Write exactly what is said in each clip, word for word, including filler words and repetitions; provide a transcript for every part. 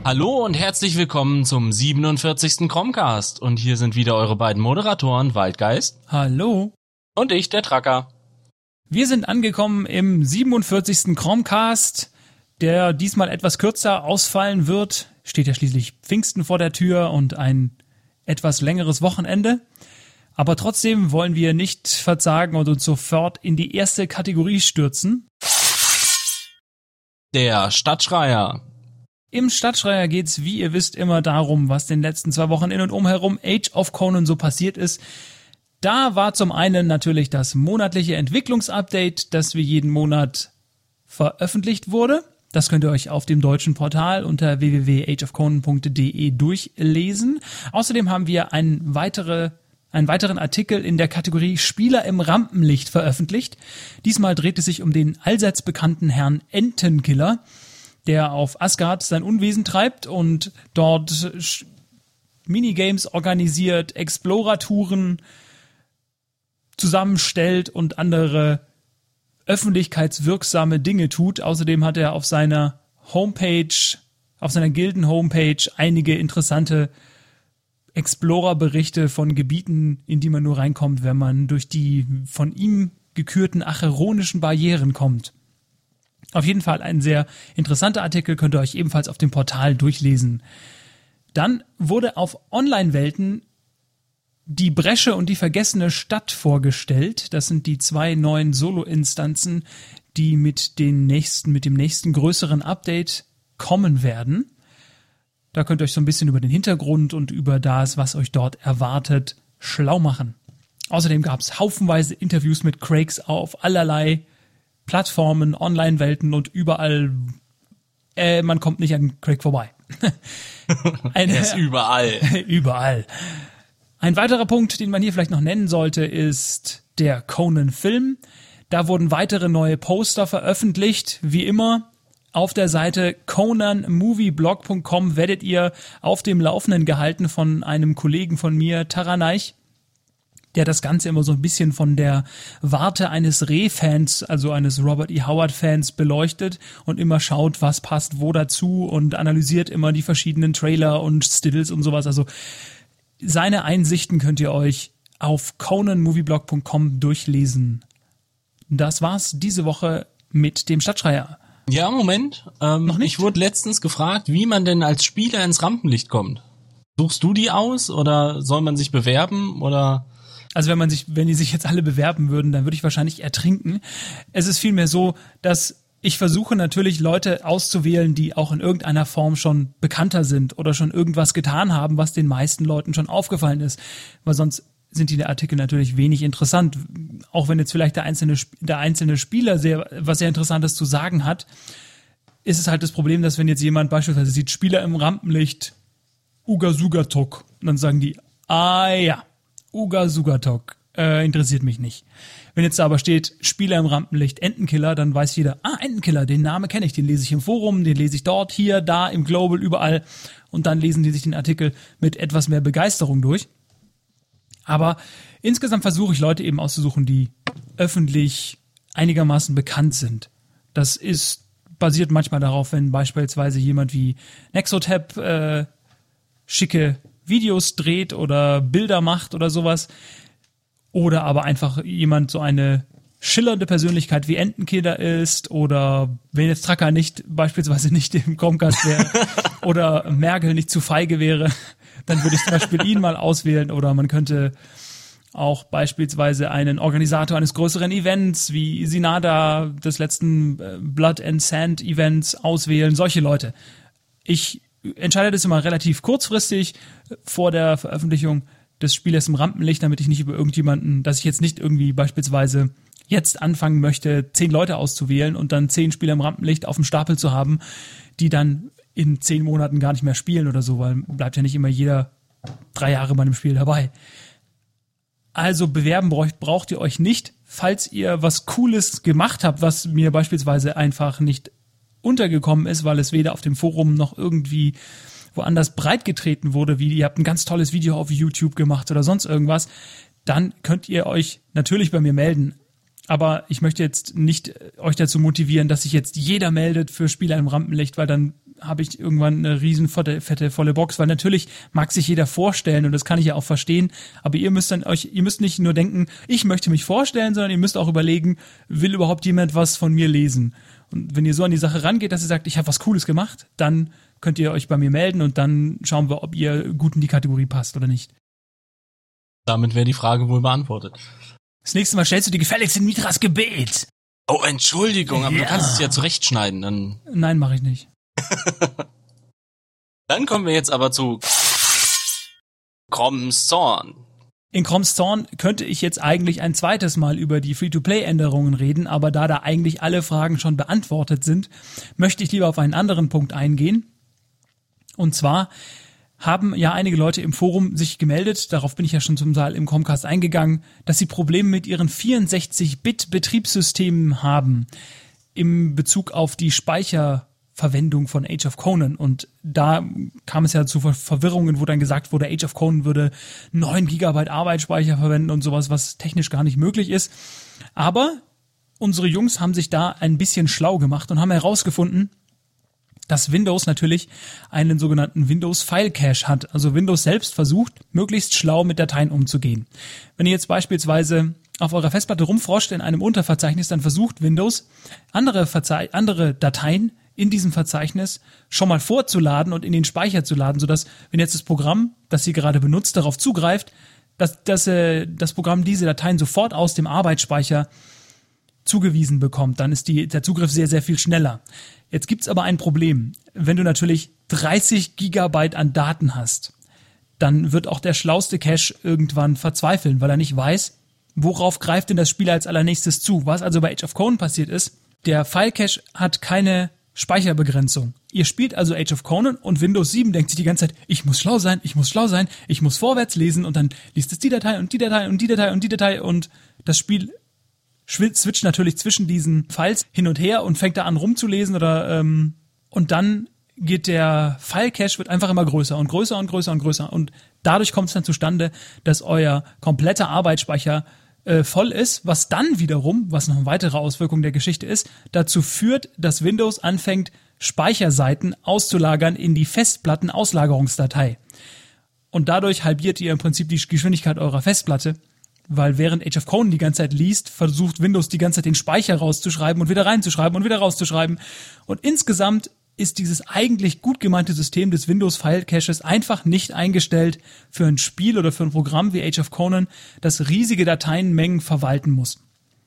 Hallo und herzlich willkommen zum siebenundvierzigsten Chromecast. Und hier sind wieder eure beiden Moderatoren, Waldgeist. Hallo. Und ich, der Tracker. Wir sind angekommen im siebenundvierzigsten Chromecast, der diesmal etwas kürzer ausfallen wird. Steht ja schließlich Pfingsten vor der Tür und ein etwas längeres Wochenende. Aber trotzdem wollen wir nicht verzagen und uns sofort in die erste Kategorie stürzen. Der Stadtschreier. Im Stadtschreier geht's, wie ihr wisst, immer darum, was in den letzten zwei Wochen in und umherum Age of Conan so passiert ist. Da war zum einen natürlich das monatliche Entwicklungsupdate, das wir jeden Monat veröffentlicht wurde. Das könnt ihr euch auf dem deutschen Portal unter w w w punkt age of conan punkt d e durchlesen. Außerdem haben wir ein weitere, einen weiteren Artikel in der Kategorie Spieler im Rampenlicht veröffentlicht. Diesmal dreht es sich um den allseits bekannten Herrn Entenkiller, der auf Asgard sein Unwesen treibt und dort Minigames organisiert, Explorer-Touren zusammenstellt und andere öffentlichkeitswirksame Dinge tut. Außerdem hat er auf seiner Homepage, auf seiner Gilden-Homepage einige interessante Explorer-Berichte von Gebieten, in die man nur reinkommt, wenn man durch die von ihm gekürten acheronischen Barrieren kommt. Auf jeden Fall ein sehr interessanter Artikel, könnt ihr euch ebenfalls auf dem Portal durchlesen. Dann wurde auf Online-Welten die Bresche und die vergessene Stadt vorgestellt. Das sind die zwei neuen Solo-Instanzen, die mit den nächsten, mit dem nächsten größeren Update kommen werden. Da könnt ihr euch so ein bisschen über den Hintergrund und über das, was euch dort erwartet, schlau machen. Außerdem gab es haufenweise Interviews mit Craigs auf allerlei Plattformen, Online-Welten und überall, äh, man kommt nicht an Craig vorbei. Eine, er ist überall. Überall. Ein weiterer Punkt, den man hier vielleicht noch nennen sollte, ist der Conan-Film. Da wurden weitere neue Poster veröffentlicht. Wie immer, auf der Seite conan movie blog punkt com werdet ihr auf dem Laufenden gehalten von einem Kollegen von mir, Taraneich, der das Ganze immer so ein bisschen von der Warte eines Reh-Fans, also eines Robert E. Howard-Fans beleuchtet und immer schaut, was passt wo dazu und analysiert immer die verschiedenen Trailer und Stills und sowas. Also seine Einsichten könnt ihr euch auf conan movie blog punkt com durchlesen. Das war's diese Woche mit dem Stadtschreier. Ja, Moment. Ähm, Noch nicht? Ich wurde letztens gefragt, wie man denn als Spieler ins Rampenlicht kommt. Suchst du die aus oder soll man sich bewerben oder... Also wenn man sich, wenn die sich jetzt alle bewerben würden, dann würde ich wahrscheinlich ertrinken. Es ist vielmehr so, dass ich versuche natürlich Leute auszuwählen, die auch in irgendeiner Form schon bekannter sind oder schon irgendwas getan haben, was den meisten Leuten schon aufgefallen ist. Weil sonst sind die Artikel natürlich wenig interessant. Auch wenn jetzt vielleicht der einzelne, der einzelne Spieler sehr, was sehr Interessantes zu sagen hat, ist es halt das Problem, dass wenn jetzt jemand beispielsweise sieht, Spieler im Rampenlicht, Uga Sugatok, und dann sagen die, ah ja, Uga Sugatok, äh, interessiert mich nicht. Wenn jetzt da aber steht, Spieler im Rampenlicht, Entenkiller, dann weiß jeder, ah, Entenkiller, den Namen kenne ich, den lese ich im Forum, den lese ich dort, hier, da, im Global, überall. Und dann lesen die sich den Artikel mit etwas mehr Begeisterung durch. Aber insgesamt versuche ich Leute eben auszusuchen, die öffentlich einigermaßen bekannt sind. Das ist basiert manchmal darauf, wenn beispielsweise jemand wie Nexotap äh, schicke Videos dreht oder Bilder macht oder sowas. Oder aber einfach jemand so eine schillernde Persönlichkeit wie Entenkiller ist oder wenn jetzt Tracker nicht, beispielsweise nicht im Chromecast wäre oder Merkel nicht zu feige wäre, dann würde ich zum Beispiel ihn mal auswählen oder man könnte auch beispielsweise einen Organisator eines größeren Events wie Sinada des letzten Blood and Sand Events auswählen, solche Leute. Ich entscheide das immer relativ kurzfristig vor der Veröffentlichung des Spielers im Rampenlicht, damit ich nicht über irgendjemanden, dass ich jetzt nicht irgendwie beispielsweise jetzt anfangen möchte, zehn Leute auszuwählen und dann zehn Spieler im Rampenlicht auf dem Stapel zu haben, die dann in zehn Monaten gar nicht mehr spielen oder so, weil bleibt ja nicht immer jeder drei Jahre bei einem Spiel dabei. Also bewerben braucht, braucht ihr euch nicht, falls ihr was Cooles gemacht habt, was mir beispielsweise einfach nicht untergekommen ist, weil es weder auf dem Forum noch irgendwie woanders breitgetreten wurde, wie ihr habt ein ganz tolles Video auf YouTube gemacht oder sonst irgendwas, dann könnt ihr euch natürlich bei mir melden. Aber ich möchte jetzt nicht euch dazu motivieren, dass sich jetzt jeder meldet für Spieler im Rampenlicht, weil dann habe ich irgendwann eine riesen fette, fette, volle Box, weil natürlich mag sich jeder vorstellen und das kann ich ja auch verstehen, aber ihr müsst dann euch, ihr müsst nicht nur denken, ich möchte mich vorstellen, sondern ihr müsst auch überlegen, will überhaupt jemand was von mir lesen? Und wenn ihr so an die Sache rangeht, dass ihr sagt, ich habe was Cooles gemacht, dann könnt ihr euch bei mir melden und dann schauen wir, ob ihr gut in die Kategorie passt oder nicht. Damit wäre die Frage wohl beantwortet. Das nächste Mal stellst du dir gefälligst in Mitras Gebet. Oh, Entschuldigung, aber Ja. du kannst es ja zurechtschneiden. Dann, Nein, mache ich nicht. dann kommen wir jetzt aber zu Chrome's Zorn. In Chrome's Zorn könnte ich jetzt eigentlich ein zweites Mal über die Free-to-Play-Änderungen reden, aber da da eigentlich alle Fragen schon beantwortet sind, möchte ich lieber auf einen anderen Punkt eingehen. Und zwar haben ja einige Leute im Forum sich gemeldet, darauf bin ich ja schon zum Teil im Chromecast eingegangen, dass sie Probleme mit ihren vierundsechzig Bit Betriebssystemen haben im Bezug auf die Speicherverwendung von Age of Conan. Und da kam es ja zu Ver- Verwirrungen, wo dann gesagt wurde, Age of Conan würde neun Gigabyte Arbeitsspeicher verwenden und sowas, was technisch gar nicht möglich ist. Aber unsere Jungs haben sich da ein bisschen schlau gemacht und haben herausgefunden, dass Windows natürlich einen sogenannten Windows File Cache hat. Also Windows selbst versucht, möglichst schlau mit Dateien umzugehen. Wenn ihr jetzt beispielsweise auf eurer Festplatte rumfroscht in einem Unterverzeichnis, dann versucht Windows, andere, Verzei- andere Dateien in diesem Verzeichnis schon mal vorzuladen und in den Speicher zu laden, sodass, wenn jetzt das Programm, das ihr gerade benutzt, darauf zugreift, dass, dass äh, das Programm diese Dateien sofort aus dem Arbeitsspeicher zugewiesen bekommt, dann ist die, der Zugriff sehr, sehr viel schneller. Jetzt gibt's aber ein Problem. Wenn du natürlich dreißig Gigabyte an Daten hast, dann wird auch der schlauste Cache irgendwann verzweifeln, weil er nicht weiß, worauf greift denn das Spiel als allernächstes zu. Was also bei Age of Conan passiert ist, der File Cache hat keine Speicherbegrenzung. Ihr spielt also Age of Conan und Windows sieben denkt sich die ganze Zeit, ich muss schlau sein, ich muss schlau sein, ich muss vorwärts lesen und dann liest es die Datei und die Datei und die Datei und die Datei und das Spiel switcht natürlich zwischen diesen Files hin und her und fängt da an rumzulesen oder ähm, und dann geht der File-Cache wird einfach immer größer und größer und größer und größer und dadurch kommt es dann zustande, dass euer kompletter Arbeitsspeicher äh, voll ist, was dann wiederum, was noch eine weitere Auswirkung der Geschichte ist, dazu führt, dass Windows anfängt, Speicherseiten auszulagern in die Festplattenauslagerungsdatei. Und dadurch halbiert ihr im Prinzip die Geschwindigkeit eurer Festplatte. Weil während Age of Conan die ganze Zeit liest, versucht Windows die ganze Zeit den Speicher rauszuschreiben und wieder reinzuschreiben und wieder rauszuschreiben. Und insgesamt ist dieses eigentlich gut gemeinte System des Windows File Caches einfach nicht eingestellt für ein Spiel oder für ein Programm wie Age of Conan, das riesige Dateienmengen verwalten muss.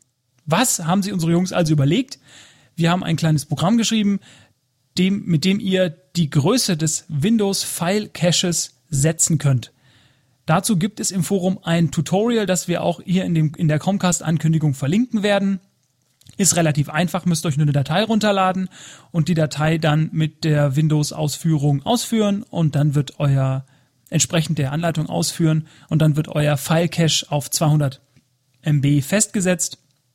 Was haben sich unsere Jungs also überlegt? Wir haben ein kleines Programm geschrieben, dem, mit dem ihr die Größe des Windows File Caches setzen könnt. Dazu gibt es im Forum ein Tutorial, das wir auch hier in, dem, in der Chromecast-Ankündigung verlinken werden. Ist relativ einfach, müsst euch nur eine Datei runterladen und die Datei dann mit der Windows-Ausführung ausführen und dann wird euer, entsprechend der Anleitung ausführen und dann wird euer File-Cache auf zweihundert Megabyte festgesetzt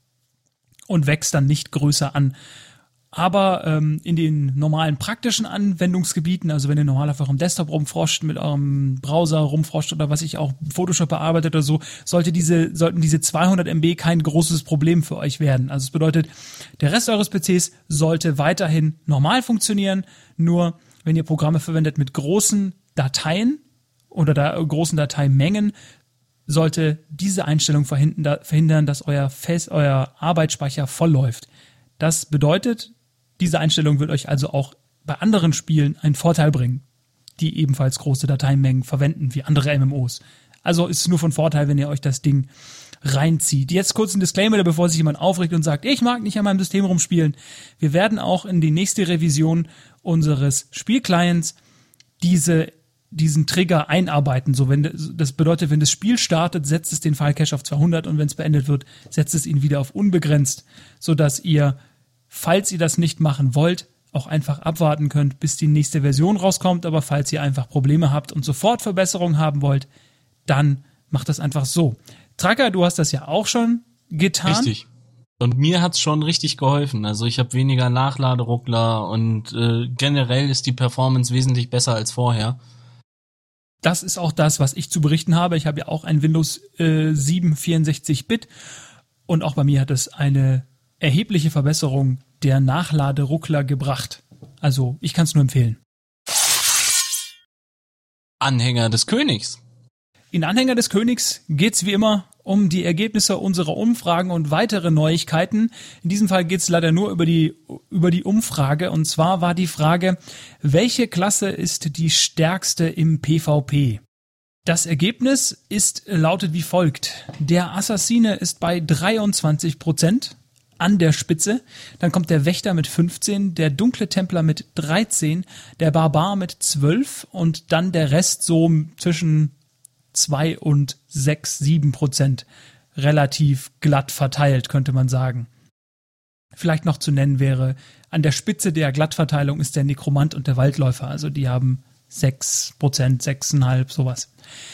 und wächst dann nicht größer an. Aber ähm, in den normalen praktischen Anwendungsgebieten, also wenn ihr normal auf eurem Desktop rumfroscht, mit eurem Browser rumfroscht oder was ich auch Photoshop bearbeitet oder so, sollte diese, sollten diese zweihundert Megabyte kein großes Problem für euch werden. Also es bedeutet, der Rest eures P Cs sollte weiterhin normal funktionieren, nur wenn ihr Programme verwendet mit großen Dateien oder da großen Dateimengen, sollte diese Einstellung verhindern, dass euer, Fest, euer Arbeitsspeicher voll läuft. Das bedeutet, diese Einstellung wird euch also auch bei anderen Spielen einen Vorteil bringen, die ebenfalls große Dateimengen verwenden, wie andere M M Os. Also ist es nur von Vorteil, wenn ihr euch das Ding reinzieht. Jetzt kurz ein Disclaimer, bevor sich jemand aufregt und sagt, ich mag nicht an meinem System rumspielen. Wir werden auch in die nächste Revision unseres Spielclients diese diesen Trigger einarbeiten. So, wenn das bedeutet, wenn das Spiel startet, setzt es den File-Cache auf zweihundert und wenn es beendet wird, setzt es ihn wieder auf unbegrenzt, sodass ihr, falls ihr das nicht machen wollt, auch einfach abwarten könnt, bis die nächste Version rauskommt. Aber falls ihr einfach Probleme habt und sofort Verbesserungen haben wollt, dann macht das einfach so. Tracker, du hast das ja auch schon getan. Richtig. Und mir hat's schon richtig geholfen. Also ich habe weniger Nachladeruckler und äh, generell ist die Performance wesentlich besser als vorher. Das ist auch das, was ich zu berichten habe. Ich habe ja auch ein Windows äh, sieben vierundsechzig Bit und auch bei mir hat es eine erhebliche Verbesserung der Nachladeruckler gebracht. Also ich kann es nur empfehlen. Anhänger des Königs. In Anhänger des Königs geht's wie immer um die Ergebnisse unserer Umfragen und weitere Neuigkeiten. In diesem Fall geht's leider nur über die, über die Umfrage. Und zwar war die Frage, welche Klasse ist die stärkste im PvP? Das Ergebnis ist, lautet wie folgt. Der Assassine ist bei dreiundzwanzig Prozent an der Spitze. Dann kommt der Wächter mit fünfzehn, der dunkle Templer mit dreizehn, der Barbar mit zwölf und dann der Rest so zwischen zwei und sechs, sieben Prozent. Relativ glatt verteilt, könnte man sagen. Vielleicht noch zu nennen wäre, an der Spitze der Glattverteilung ist der Nekromant und der Waldläufer. Also die haben sechs Prozent, sechs Komma fünf, sowas.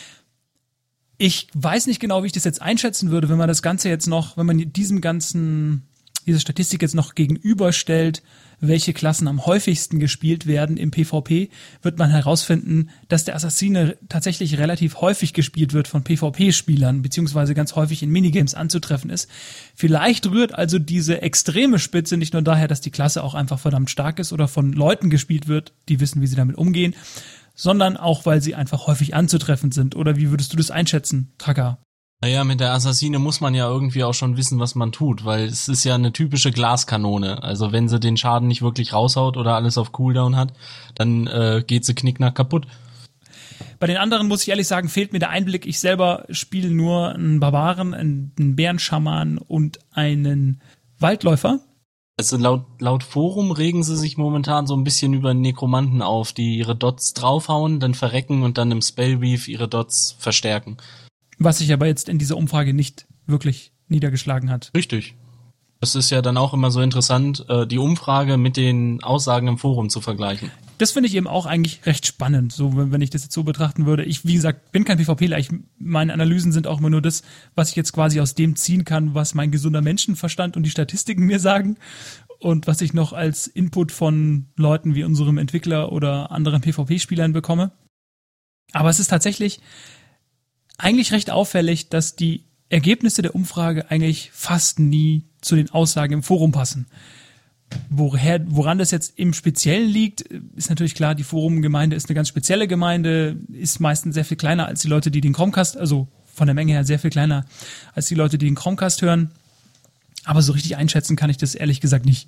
Ich weiß nicht genau, wie ich das jetzt einschätzen würde, wenn man das Ganze jetzt noch, wenn man diesem ganzen, diese Statistik jetzt noch gegenüberstellt, welche Klassen am häufigsten gespielt werden im PvP, wird man herausfinden, dass der Assassine tatsächlich relativ häufig gespielt wird von PvP-Spielern, beziehungsweise ganz häufig in Minigames anzutreffen ist. Vielleicht rührt also diese extreme Spitze nicht nur daher, dass die Klasse auch einfach verdammt stark ist oder von Leuten gespielt wird, die wissen, wie sie damit umgehen, sondern auch, weil sie einfach häufig anzutreffen sind. Oder wie würdest du das einschätzen, Tracker? Naja, mit der Assassine muss man ja irgendwie auch schon wissen, was man tut, weil es ist ja eine typische Glaskanone. Also wenn sie den Schaden nicht wirklich raushaut oder alles auf Cooldown hat, dann äh, geht sie knickknack kaputt. Bei den anderen, muss ich ehrlich sagen, fehlt mir der Einblick. Ich selber spiele nur einen Barbaren, einen Bärenschaman und einen Waldläufer. Also laut, laut Forum regen sie sich momentan so ein bisschen über Nekromanten auf, die ihre Dots draufhauen, dann verrecken und dann im Spellweave ihre Dots verstärken. Was sich aber jetzt in dieser Umfrage nicht wirklich niedergeschlagen hat. Richtig. Das ist ja dann auch immer so interessant, die Umfrage mit den Aussagen im Forum zu vergleichen. Das finde ich eben auch eigentlich recht spannend, so wenn ich das jetzt so betrachten würde. Ich, wie gesagt, bin kein PvPler. Ich, meine Analysen sind auch immer nur das, was ich jetzt quasi aus dem ziehen kann, was mein gesunder Menschenverstand und die Statistiken mir sagen und was ich noch als Input von Leuten wie unserem Entwickler oder anderen PvP-Spielern bekomme. Aber es ist tatsächlich eigentlich recht auffällig, dass die Ergebnisse der Umfrage eigentlich fast nie zu den Aussagen im Forum passen. Woher, woran das jetzt im Speziellen liegt, ist natürlich klar, die Forumgemeinde ist eine ganz spezielle Gemeinde, ist meistens sehr viel kleiner als die Leute, die den Chromecast, also von der Menge her sehr viel kleiner als die Leute, die den Chromecast hören. Aber so richtig einschätzen kann ich das ehrlich gesagt nicht.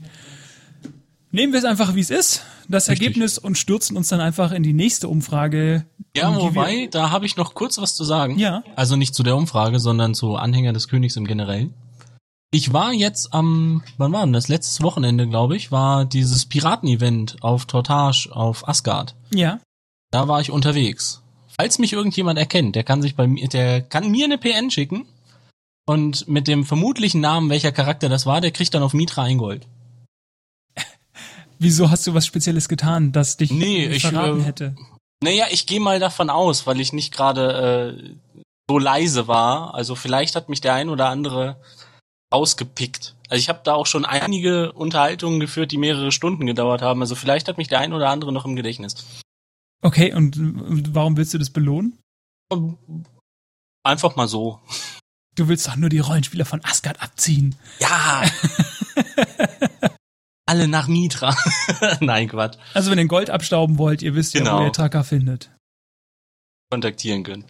Nehmen wir es einfach, wie es ist, das Richtig. Ergebnis, und stürzen uns dann einfach in die nächste Umfrage. Ja, wobei, da habe ich noch kurz was zu sagen. Ja. Also nicht zu der Umfrage, sondern zu Anhänger des Königs im Generellen. Ich war jetzt am, wann war denn das? Letztes Wochenende, glaube ich, war dieses Piraten-Event auf Tortage auf Asgard. Ja. Da war ich unterwegs. Falls mich irgendjemand erkennt, der kann sich bei mir, der kann mir eine P N schicken und mit dem vermutlichen Namen, welcher Charakter das war, der kriegt dann auf Mitra ein Gold. Wieso hast du was Spezielles getan, das dich nee, ich, verraten äh, hätte? Naja, ich gehe mal davon aus, weil ich nicht gerade äh, so leise war. Also vielleicht hat mich der ein oder andere ausgepickt. Also ich habe da auch schon einige Unterhaltungen geführt, die mehrere Stunden gedauert haben. Also vielleicht hat mich der ein oder andere noch im Gedächtnis. Okay, und warum willst du das belohnen? Einfach mal so. Du willst doch nur die Rollenspieler von Asgard abziehen. Ja! Alle nach Mitra. Nein, Quatsch. Also wenn ihr Gold abstauben wollt, ihr wisst genau. ja, wo ihr Tracker findet. Kontaktieren können.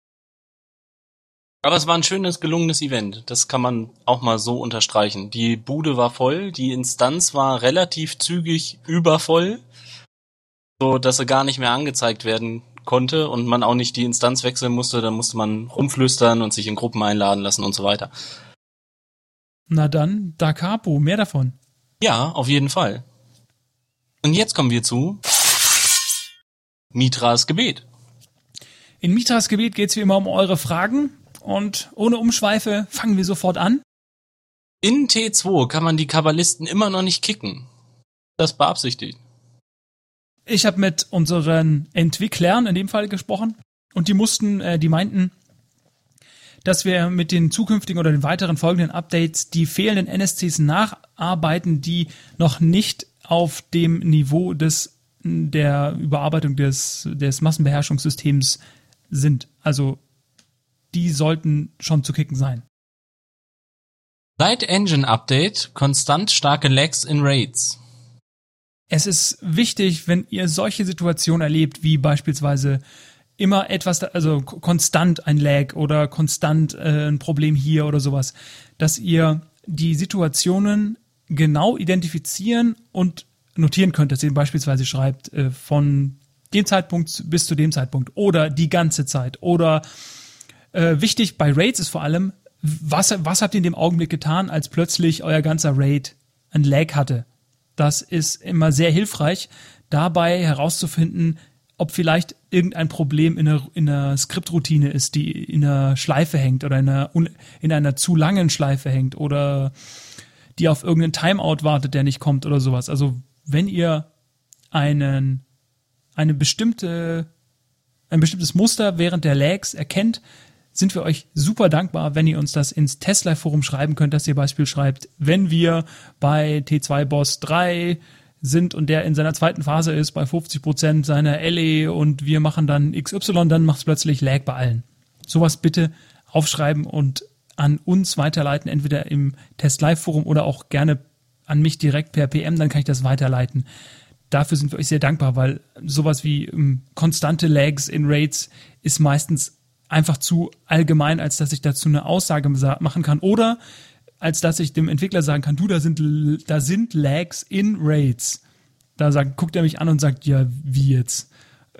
Aber es war ein schönes, gelungenes Event. Das kann man auch mal so unterstreichen. Die Bude war voll, die Instanz war relativ zügig übervoll, so dass sie gar nicht mehr angezeigt werden konnte und man auch nicht die Instanz wechseln musste. Da musste man rumflüstern und sich in Gruppen einladen lassen und so weiter. Na dann, Da Capo, mehr davon. Ja, auf jeden Fall. Und jetzt kommen wir zu Mitras Gebet. In Mitras Gebet geht's wie immer um eure Fragen und ohne Umschweife fangen wir sofort an. In T zwei kann man die Kabbalisten immer noch nicht kicken. Das beabsichtigt. Ich habe mit unseren Entwicklern in dem Fall gesprochen und die mussten, äh, die meinten, dass wir mit den zukünftigen oder den weiteren folgenden Updates die fehlenden N S Cs nacharbeiten, die noch nicht auf dem Niveau des der Überarbeitung des des Massenbeherrschungssystems sind. Also die sollten schon zu kicken sein. Seit Engine Update konstant starke Lags in Raids. Es ist wichtig, wenn ihr solche Situationen erlebt, wie beispielsweise immer etwas, also konstant ein Lag oder konstant äh, ein Problem hier oder sowas, dass ihr die Situationen genau identifizieren und notieren könnt, dass ihr beispielsweise schreibt, äh, von dem Zeitpunkt bis zu dem Zeitpunkt oder die ganze Zeit oder äh, wichtig bei Raids ist vor allem, was, was habt ihr in dem Augenblick getan, als plötzlich euer ganzer Raid ein Lag hatte. Das ist immer sehr hilfreich, dabei herauszufinden, ob vielleicht irgendein Problem in einer, in einer Skriptroutine ist, die in einer Schleife hängt oder in einer, in einer zu langen Schleife hängt oder die auf irgendeinen Timeout wartet, der nicht kommt oder sowas. Also wenn ihr einen, eine bestimmte, ein bestimmtes Muster während der Lags erkennt, sind wir euch super dankbar, wenn ihr uns das ins Testlive-Forum schreiben könnt, dass ihr Beispiel schreibt, wenn wir bei T zwei Boss drei sind und der in seiner zweiten Phase ist, bei fünfzig Prozent seiner L E und wir machen dann X Y, dann macht es plötzlich Lag bei allen. Sowas bitte aufschreiben und an uns weiterleiten, entweder im Test-Live-Forum oder auch gerne an mich direkt per P M, dann kann ich das weiterleiten. Dafür sind wir euch sehr dankbar, weil sowas wie ähm, konstante Lags in Raids ist meistens einfach zu allgemein, als dass ich dazu eine Aussage machen kann oder als dass ich dem Entwickler sagen kann, du, da sind da sind Lags in Raids. Da sagt, guckt er mich an und sagt, ja, wie jetzt?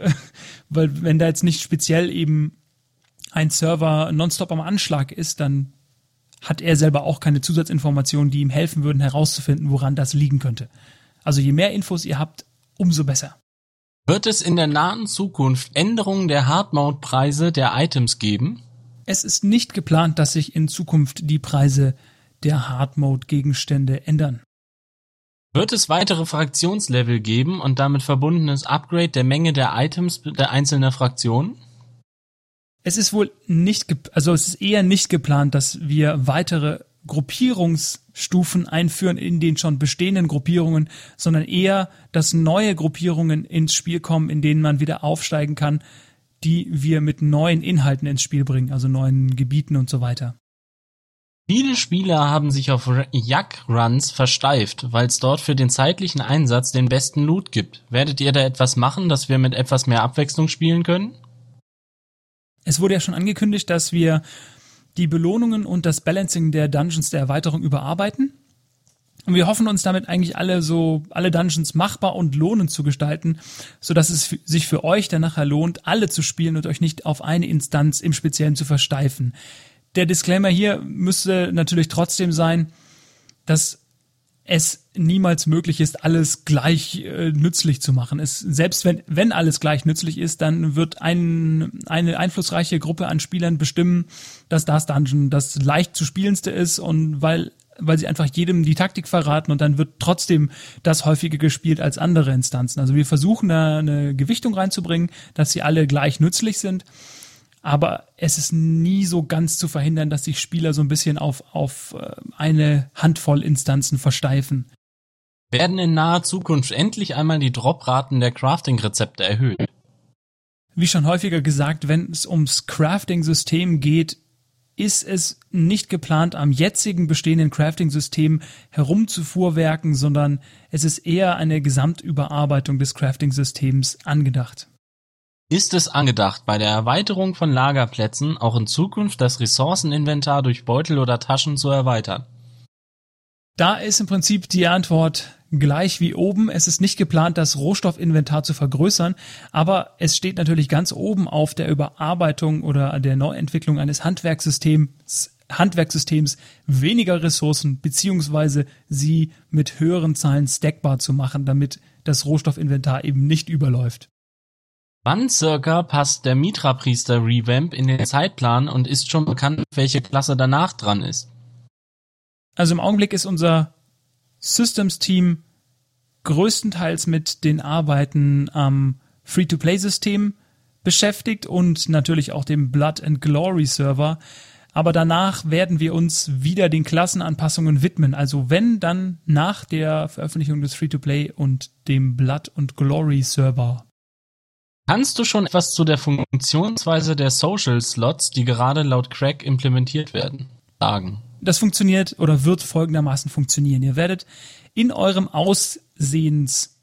Weil wenn da jetzt nicht speziell eben ein Server nonstop am Anschlag ist, dann hat er selber auch keine Zusatzinformationen, die ihm helfen würden, herauszufinden, woran das liegen könnte. Also je mehr Infos ihr habt, umso besser. Wird es in der nahen Zukunft Änderungen der Hard-Mode-Preise der Items geben? Es ist nicht geplant, dass sich in Zukunft die Preise der Hard-Mode-Gegenstände ändern. Wird es weitere Fraktionslevel geben und damit verbundenes Upgrade der Menge der Items der einzelnen Fraktionen? Es ist wohl nicht, ge- also es ist eher nicht geplant, dass wir weitere Gruppierungsstufen einführen in den schon bestehenden Gruppierungen, sondern eher, dass neue Gruppierungen ins Spiel kommen, in denen man wieder aufsteigen kann, die wir mit neuen Inhalten ins Spiel bringen, also neuen Gebieten und so weiter. Viele Spieler haben sich auf Yak-Runs versteift, weil es dort für den zeitlichen Einsatz den besten Loot gibt. Werdet ihr da etwas machen, dass wir mit etwas mehr Abwechslung spielen können? Es wurde ja schon angekündigt, dass wir die Belohnungen und das Balancing der Dungeons der Erweiterung überarbeiten. Und wir hoffen uns damit eigentlich alle so, alle Dungeons machbar und lohnend zu gestalten, sodass es f- sich für euch dann nachher lohnt, alle zu spielen und euch nicht auf eine Instanz im Speziellen zu versteifen. Der Disclaimer hier müsste natürlich trotzdem sein, dass es niemals möglich ist, alles gleich äh, nützlich zu machen. Es, selbst wenn, wenn alles gleich nützlich ist, dann wird ein, eine einflussreiche Gruppe an Spielern bestimmen, dass das Dungeon das leicht zu spielendste ist und weil, weil sie einfach jedem die Taktik verraten und dann wird trotzdem das häufiger gespielt als andere Instanzen. Also wir versuchen da eine Gewichtung reinzubringen, dass sie alle gleich nützlich sind. Aber es ist nie so ganz zu verhindern, dass sich Spieler so ein bisschen auf, auf eine Handvoll Instanzen versteifen. Werden in naher Zukunft endlich einmal die Dropraten der Crafting-Rezepte erhöht? Wie schon häufiger gesagt, wenn es ums Crafting-System geht, ist es nicht geplant, am jetzigen bestehenden Crafting-System herumzufuhrwerken, sondern es ist eher eine Gesamtüberarbeitung des Crafting-Systems angedacht. Ist es angedacht, bei der Erweiterung von Lagerplätzen auch in Zukunft das Ressourceninventar durch Beutel oder Taschen zu erweitern? Da ist im Prinzip die Antwort gleich wie oben. Es ist nicht geplant, das Rohstoffinventar zu vergrößern, aber es steht natürlich ganz oben auf der Überarbeitung oder der Neuentwicklung eines Handwerkssystems, Handwerkssystems weniger Ressourcen beziehungsweise sie mit höheren Zahlen stackbar zu machen, damit das Rohstoffinventar eben nicht überläuft. Wann circa passt der Mitra-Priester-Revamp in den Zeitplan und ist schon bekannt, welche Klasse danach dran ist? Also im Augenblick ist unser Systems-Team größtenteils mit den Arbeiten am Free-to-Play-System beschäftigt und natürlich auch dem Blood and Glory Server. Aber danach werden wir uns wieder den Klassenanpassungen widmen. Also wenn, dann nach der Veröffentlichung des Free-to-Play und dem Blood and Glory Server. Kannst du schon etwas zu der Funktionsweise der Social Slots, die gerade laut Craig implementiert werden, sagen? Das funktioniert oder wird folgendermaßen funktionieren. Ihr werdet in eurem Aussehens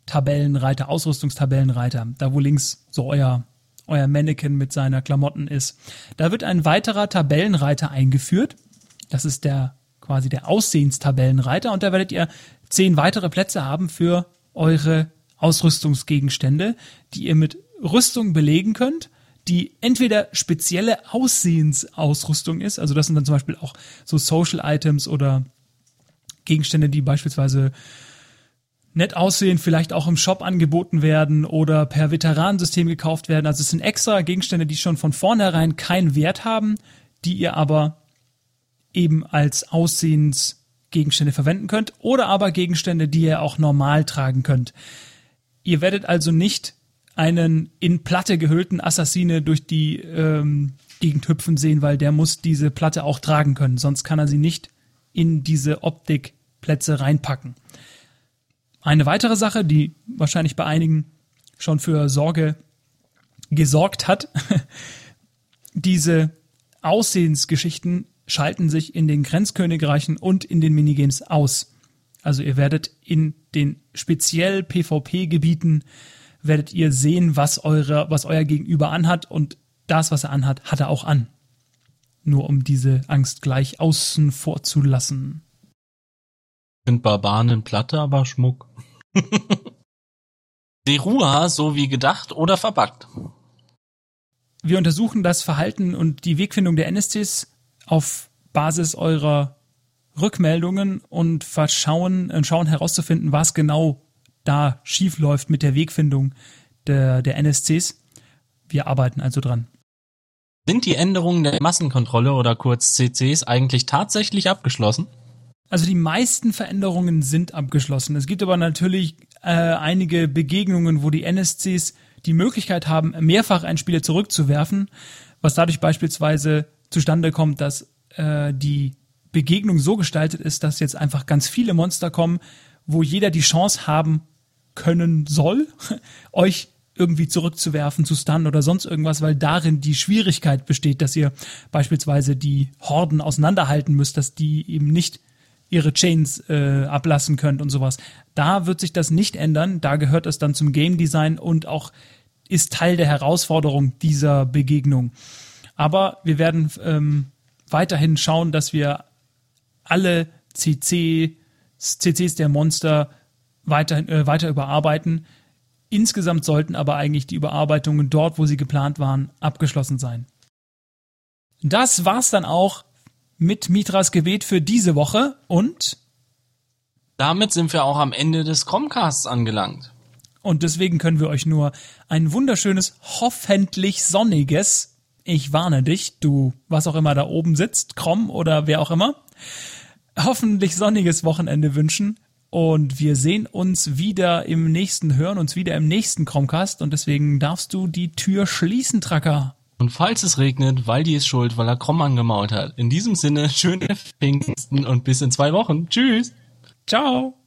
Tabellenreiter, Ausrüstungstabellenreiter, da wo links so euer, euer Mannequin mit seiner Klamotten ist. Da wird ein weiterer Tabellenreiter eingeführt. Das ist der quasi der Aussehenstabellenreiter und da werdet ihr zehn weitere Plätze haben für eure Ausrüstungsgegenstände, die ihr mit Rüstung belegen könnt, die entweder spezielle Aussehensausrüstung ist, also das sind dann zum Beispiel auch so Social Items oder Gegenstände, die beispielsweise nett aussehen, vielleicht auch im Shop angeboten werden oder per Veteranensystem gekauft werden. Also es sind extra Gegenstände, die schon von vornherein keinen Wert haben, die ihr aber eben als Aussehensgegenstände verwenden könnt oder aber Gegenstände, die ihr auch normal tragen könnt. Ihr werdet also nicht einen in Platte gehüllten Assassine durch die ähm, Gegend hüpfen sehen, weil der muss diese Platte auch tragen können, sonst kann er sie nicht in diese Optikplätze reinpacken. Eine weitere Sache, die wahrscheinlich bei einigen schon für Sorge gesorgt hat, diese Aussehensgeschichten schalten sich in den Grenzkönigreichen und in den Minigames aus. Also ihr werdet in den speziell PvP-Gebieten werdet ihr sehen, was eure, was euer Gegenüber anhat und das, was er anhat, hat er auch an. Nur um diese Angst gleich außen vor zu lassen. Sind Barbaren in Platte, aber Schmuck. Derua so wie gedacht oder verbuggt. Wir untersuchen das Verhalten und die Wegfindung der N S Cs auf Basis eurer Rückmeldungen und verschauen und schauen herauszufinden, was genau da schief läuft mit der Wegfindung der, der N S Cs. Wir arbeiten also dran. Sind die Änderungen der Massenkontrolle oder kurz C Cs eigentlich tatsächlich abgeschlossen? Also die meisten Veränderungen sind abgeschlossen. Es gibt aber natürlich äh, einige Begegnungen, wo die N S Cs die Möglichkeit haben, mehrfach einen Spieler zurückzuwerfen, was dadurch beispielsweise zustande kommt, dass äh, die Begegnung so gestaltet ist, dass jetzt einfach ganz viele Monster kommen, wo jeder die Chance haben können soll, euch irgendwie zurückzuwerfen, zu stunnen oder sonst irgendwas, weil darin die Schwierigkeit besteht, dass ihr beispielsweise die Horden auseinanderhalten müsst, dass die eben nicht ihre Chains äh, ablassen könnt und sowas. Da wird sich das nicht ändern, da gehört es dann zum Game Design und auch ist Teil der Herausforderung dieser Begegnung. Aber wir werden ähm, weiterhin schauen, dass wir alle C C, C Cs der Monster weiter, äh, weiter überarbeiten. Insgesamt sollten aber eigentlich die Überarbeitungen dort, wo sie geplant waren, abgeschlossen sein. Das war's dann auch mit Mithras Gebet für diese Woche und damit sind wir auch am Ende des Chromcasts angelangt. Und deswegen können wir euch nur ein wunderschönes, hoffentlich sonniges, ich warne dich, du, was auch immer da oben sitzt, Chrom oder wer auch immer, hoffentlich sonniges Wochenende wünschen. Und wir sehen uns wieder im nächsten, hören uns wieder im nächsten Chromcast und deswegen darfst du die Tür schließen, Tracker. Und falls es regnet, Waldi ist schuld, weil er Chrom angemault hat. In diesem Sinne, schöne Pfingsten und bis in zwei Wochen. Tschüss. Ciao.